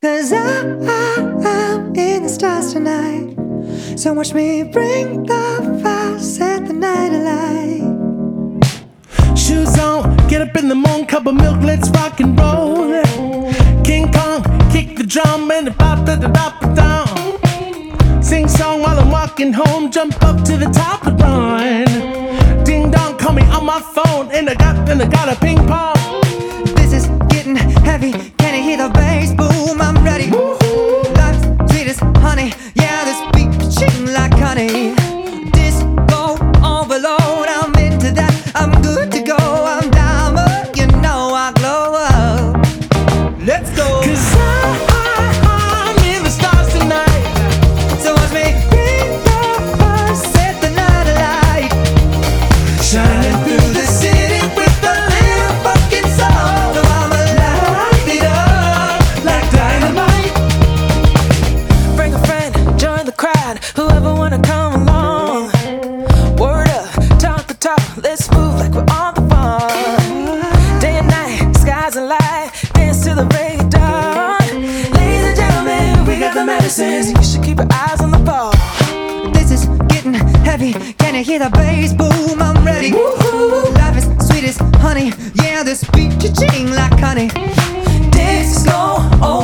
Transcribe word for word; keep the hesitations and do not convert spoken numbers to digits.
'Cause I, I, I'm in the stars tonight. So watch me bring the fire, set the night alight. Shoes on, get up in the morning, cup of milk, let's rock and roll. King Kong, kick the drum and the pop da da da down. Sing song while I'm walking home, jump up to the top and run. Ding dong, call me on my phone, and I got and I got a ping pong. This is getting heavy, can you hear the bass boom? I'm ready. Life's sweet as honey, yeah, this beat ching like honey. Disco overload, I'm into that, I'm good to go. I'm diamond, you know I glow up. Let's go. 'Cause I, I, I'm in the stars tonight. So watch me bring the fire, set the night alight. Shining through the city with a little fucking soul. So I'ma light it up like dynamite. Bring a friend, join the crowd, whoever wanna come along. Word up, talk the talk, let's move like we're on the phone. Day and night, skies alight, dance to the break of dawn. Ladies and gentlemen, we got the medicines, you should keep your eyes on the ball. This is getting heavy, can you hear the bass boom? I'm ready. Life is sweet as honey, yeah, this beat cha-ching like honey. Disco